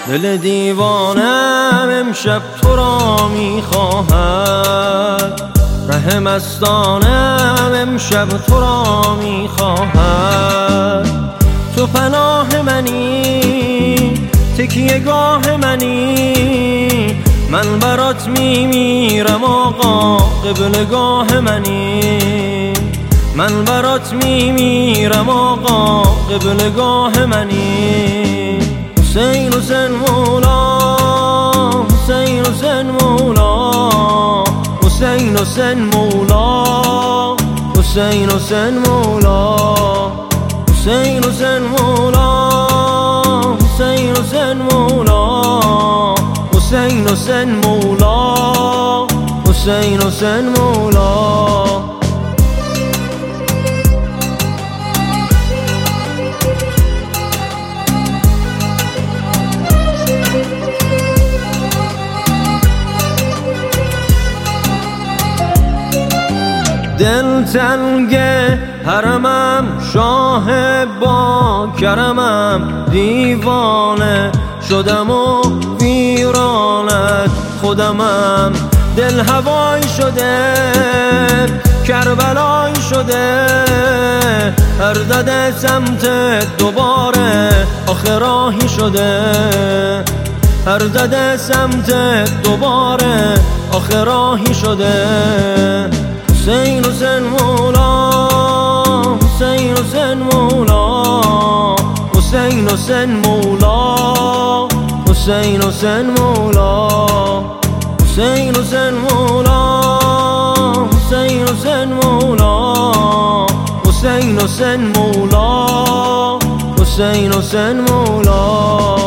دل دیوانم امشب تو را میخواهد، ره مستانم امشب تو را میخواهد. تو پناه منی، تکیه گاه منی، من برات میمیرم آقا قبلگاه منی. من برات میمیرم آقا قبلگاه منی. حسین حسین مولا، حسین حسین مولا، حسین حسین مولا، حسین حسین مولا، حسین حسین مولا، حسین حسین مولا، حسین حسین مولا، حسین حسین مولا. دل تنگ حرمم، شاه با کرمم، دیوانه شدم و ویرانت خودمم. دل هوای شده، کربلای شده، هر زده سمت دوباره آخه راهی شده. هر زده سمت دوباره آخه راهی شده. حسین حسین مولا، حسین حسین مولا، حسین حسین مولا، حسین حسین مولا، حسین حسین مولا، حسین حسین مولا، حسین حسین مولا، حسین حسین مولا.